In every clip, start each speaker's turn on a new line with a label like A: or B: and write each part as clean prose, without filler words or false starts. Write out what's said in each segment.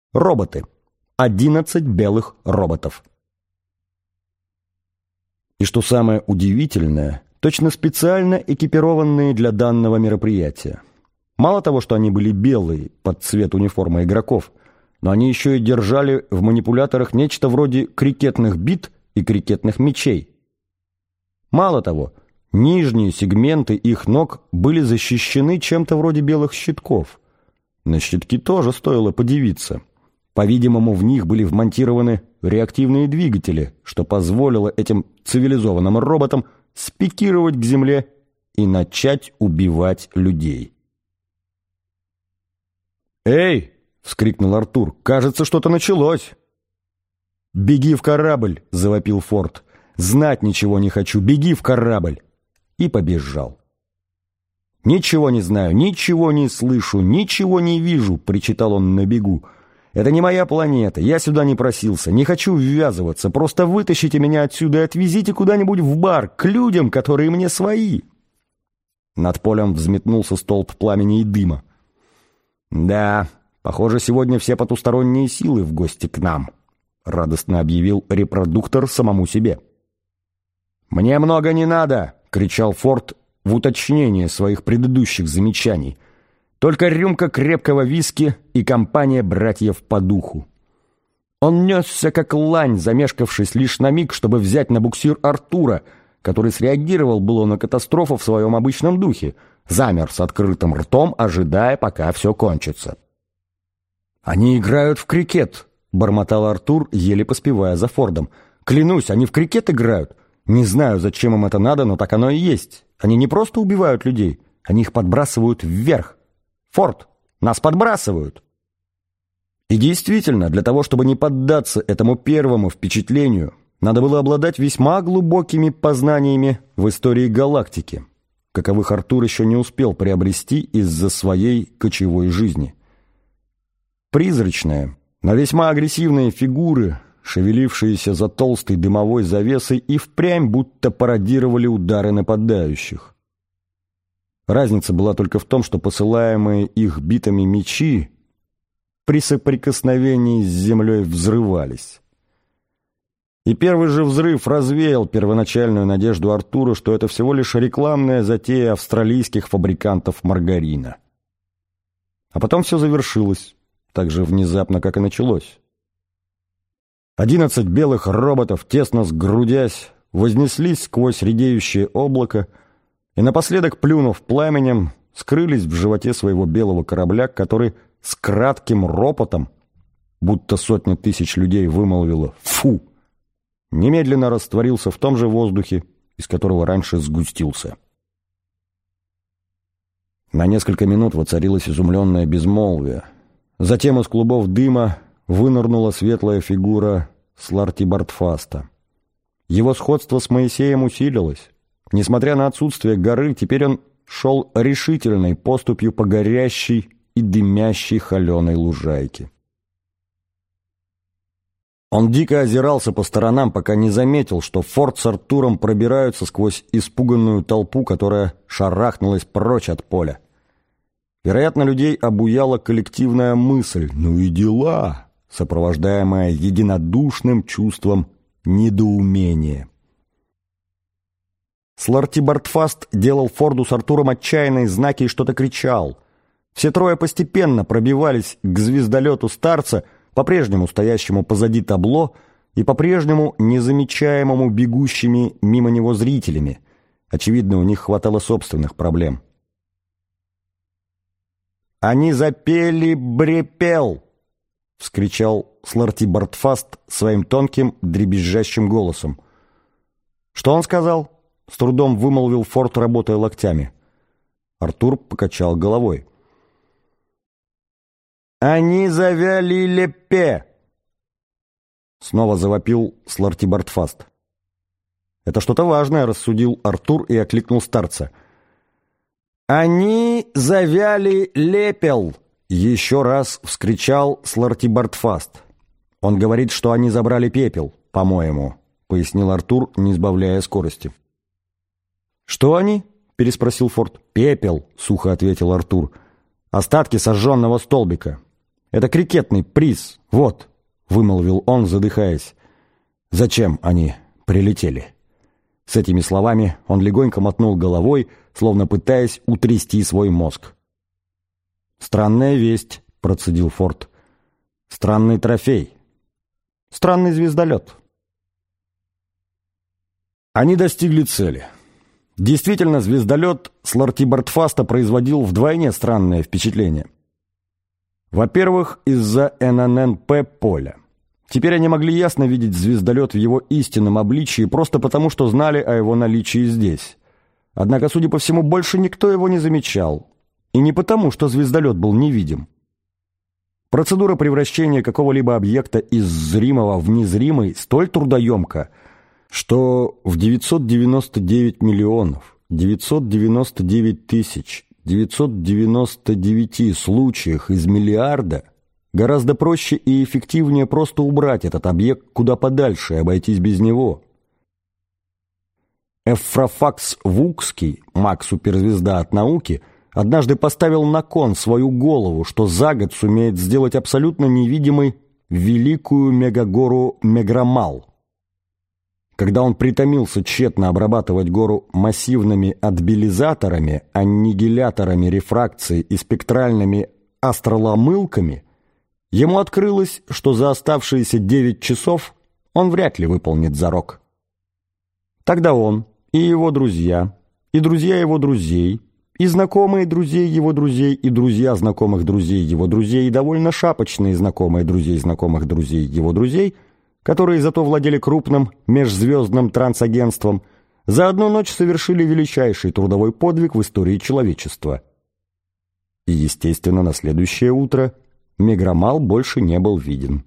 A: Роботы. 11 белых роботов. И что самое удивительное, точно специально экипированные для данного мероприятия. Мало того, что они были белые под цвет униформы игроков, но они еще и держали в манипуляторах нечто вроде крикетных бит и крикетных мячей. Мало того, нижние сегменты их ног были защищены чем-то вроде белых щитков. На щитки тоже стоило подивиться. По-видимому, в них были вмонтированы реактивные двигатели, что позволило этим цивилизованным роботам спикировать к земле и начать убивать людей. «Эй!» — вскрикнул Артур. «Кажется, что-то началось!» «Беги в корабль!» — завопил Форд. «Знать ничего не хочу! Беги в корабль!» И побежал. «Ничего не знаю, ничего не слышу, ничего не вижу!» — причитал он на бегу. «Это не моя планета, я сюда не просился, не хочу ввязываться, просто вытащите меня отсюда и отвезите куда-нибудь в бар, к людям, которые мне свои!» Над полем взметнулся столб пламени и дыма. «Да, похоже, сегодня все потусторонние силы в гости к нам», — радостно объявил репродуктор самому себе. «Мне много не надо!» — кричал Форд в уточнение своих предыдущих замечаний. «Только рюмка крепкого виски и компания братьев по духу». Он несся как лань, замешкавшись лишь на миг, чтобы взять на буксир Артура, который среагировал было на катастрофу в своем обычном духе, замер с открытым ртом, ожидая, пока все кончится. «Они играют в крикет», — бормотал Артур, еле поспевая за Фордом. «Клянусь, они в крикет играют. Не знаю, зачем им это надо, но так оно и есть. Они не просто убивают людей, они их подбрасывают вверх. Форд, нас подбрасывают!» И действительно, для того, чтобы не поддаться этому первому впечатлению, надо было обладать весьма глубокими познаниями в истории галактики, каковых Артур еще не успел приобрести из-за своей кочевой жизни. Призрачные, но весьма агрессивные фигуры, шевелившиеся за толстой дымовой завесой, и впрямь будто пародировали удары нападающих. Разница была только в том, что посылаемые их битами мечи при соприкосновении с землей взрывались. И первый же взрыв развеял первоначальную надежду Артура, что это всего лишь рекламная затея австралийских фабрикантов маргарина. А потом все завершилось, так же внезапно, как и началось. 11 белых роботов, тесно сгрудясь, вознеслись сквозь редеющее облако и, напоследок плюнув пламенем, скрылись в животе своего белого корабля, который с кратким ропотом, будто сотня тысяч людей вымолвило «фу», немедленно растворился в том же воздухе, из которого раньше сгустился. На несколько минут воцарилось изумленное безмолвие. Затем из клубов дыма вынырнула светлая фигура Сларти Бартфаста. Его сходство с Моисеем усилилось. Несмотря на отсутствие горы, теперь он шел решительной поступью по горящей и дымящей холеной лужайке. Он дико озирался по сторонам, пока не заметил, что Форд с Артуром пробираются сквозь испуганную толпу, которая шарахнулась прочь от поля. Вероятно, людей обуяла коллективная мысль «ну и дела», сопровождаемая единодушным чувством недоумения. Сларти Бартфаст делал Форду с Артуром отчаянные знаки и что-то кричал. Все трое постепенно пробивались к звездолету старца, по-прежнему стоящему позади табло и по-прежнему незамечаемому бегущими мимо него зрителями. Очевидно, у них хватало собственных проблем. «Они запели брепел!» — вскричал Сларти Бартфаст своим тонким, дребезжащим голосом. «Что он сказал?» — с трудом вымолвил Форд, работая локтями. Артур покачал головой. «Они завяли лепе!» Снова завопил Сларти Бартфаст. «Это что-то важное», — рассудил Артур и окликнул старца. «Они завяли лепел!» — еще раз вскричал Сларти Бартфаст. «Он говорит, что они забрали пепел, по-моему», — пояснил Артур, не сбавляя скорости. «Что они?» — переспросил Форд. «Пепел», — сухо ответил Артур. «Остатки сожженного столбика. Это крикетный приз, вот», — вымолвил он, задыхаясь. «Зачем они прилетели?» С этими словами он легонько мотнул головой, словно пытаясь утрясти свой мозг. «Странная весть», — процедил Форд. «Странный трофей. Странный звездолет». Они достигли цели. Действительно, звездолет Слартибартфаста производил вдвойне странное впечатление. Во-первых, из-за НННП поля. Теперь они могли ясно видеть звездолет в его истинном обличии просто потому, что знали о его наличии здесь. Однако, судя по всему, больше никто его не замечал. И не потому, что звездолет был невидим. Процедура превращения какого-либо объекта из зримого в незримый столь трудоемка, что в 999 миллионов 999 тысяч 999 случаях из миллиарда гораздо проще и эффективнее просто убрать этот объект куда подальше и обойтись без него. Эффрофакс Вукский, маг-суперзвезда от науки, однажды поставил на кон свою голову, что за год сумеет сделать абсолютно невидимой великую мегагору Меграмал. Когда он притомился тщетно обрабатывать гору массивными отбелизаторами, аннигиляторами рефракции и спектральными астроломылками, ему открылось, что за оставшиеся 9 часов он вряд ли выполнит зарок. Тогда он и его друзья, и друзья его друзей, и знакомые друзей его друзей, и друзья знакомых друзей его друзей, и довольно шапочные знакомые друзей знакомых друзей его друзей, которые зато владели крупным межзвездным трансагентством, за одну ночь совершили величайший трудовой подвиг в истории человечества. И, естественно, на следующее утро Меграмал больше не был виден.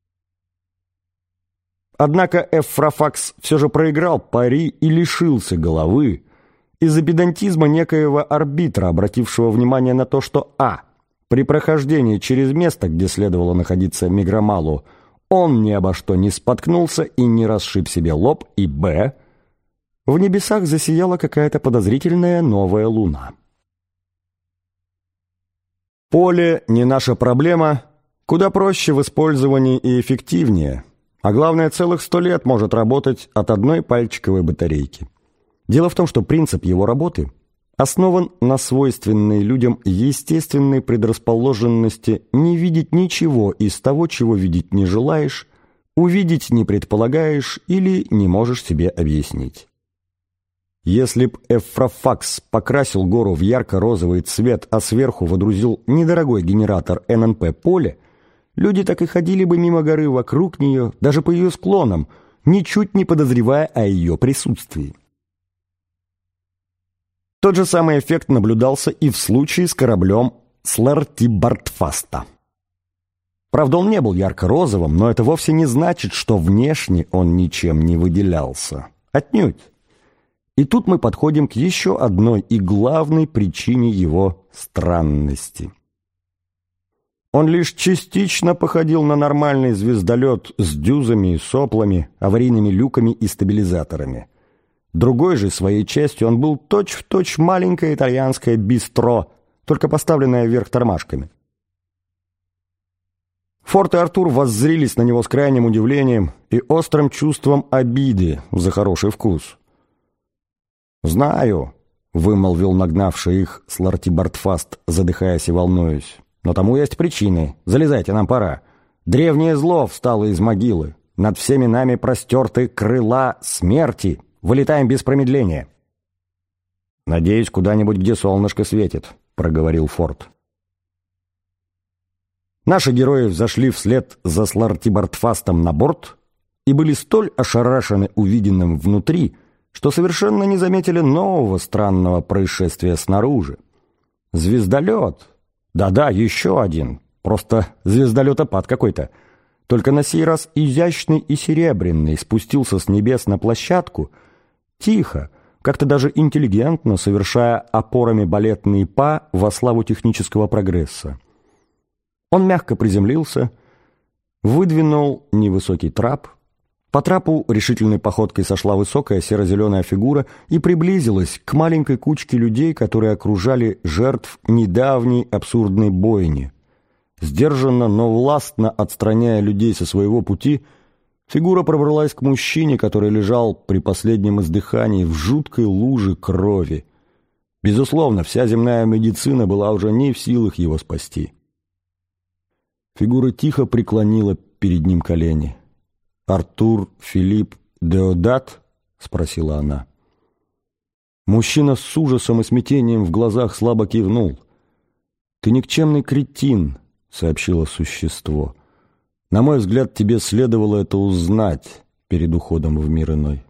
A: Однако Эффрофакс все же проиграл пари и лишился головы из-за педантизма некоего арбитра, обратившего внимание на то, что при прохождении через место, где следовало находиться Меграмалу, он ни обо что не споткнулся и не расшиб себе лоб, и в небесах засияла какая-то подозрительная новая луна. Поле не наша проблема, куда проще в использовании и эффективнее, а главное, целых 100 лет может работать от одной пальчиковой батарейки. Дело в том, что принцип его работы основан на свойственной людям естественной предрасположенности не видеть ничего из того, чего видеть не желаешь, увидеть не предполагаешь или не можешь себе объяснить. Если б Эффрофакс покрасил гору в ярко-розовый цвет, а сверху водрузил недорогой генератор ННП-поля, люди так и ходили бы мимо горы вокруг нее, даже по ее склонам, ничуть не подозревая о ее присутствии. Тот же самый эффект наблюдался и в случае с кораблем Слартибартфаста. Правда, он не был ярко-розовым, но это вовсе не значит, что внешне он ничем не выделялся. Отнюдь. И тут мы подходим к еще одной и главной причине его странности. Он лишь частично походил на нормальный звездолет с дюзами и соплами, аварийными люками и стабилизаторами. Другой же своей частью он был точь-в-точь маленькое итальянское бистро, только поставленное вверх тормашками. Форд и Артур воззрились на него с крайним удивлением и острым чувством обиды за хороший вкус. «Знаю», — вымолвил нагнавший их Слартибартфаст, задыхаясь и волнуясь, «но тому есть причины. Залезайте, нам пора. Древнее зло встало из могилы. Над всеми нами простерты крыла смерти. Вылетаем без промедления». «Надеюсь, куда-нибудь, где солнышко светит», — проговорил Форд. Наши герои взошли вслед за Слартибартфастом на борт и были столь ошарашены увиденным внутри, что совершенно не заметили нового странного происшествия снаружи. Звездолет, да-да, еще один, просто звездолетопад какой-то, только на сей раз изящный и серебряный, спустился с небес на площадку, тихо, как-то даже интеллигентно, совершая опорами балетные па во славу технического прогресса. Он мягко приземлился, выдвинул невысокий трап. По трапу решительной походкой сошла высокая серо-зеленая фигура и приблизилась к маленькой кучке людей, которые окружали жертв недавней абсурдной бойни. Сдержанно, но властно отстраняя людей со своего пути, фигура пробралась к мужчине, который лежал при последнем издыхании в жуткой луже крови. Безусловно, вся земная медицина была уже не в силах его спасти. Фигура тихо преклонила перед ним колени. «Артур Филипп Деодат?» — спросила она. Мужчина с ужасом и смятением в глазах слабо кивнул. «Ты никчемный кретин», — сообщило существо. «На мой взгляд, тебе следовало это узнать перед уходом в мир иной».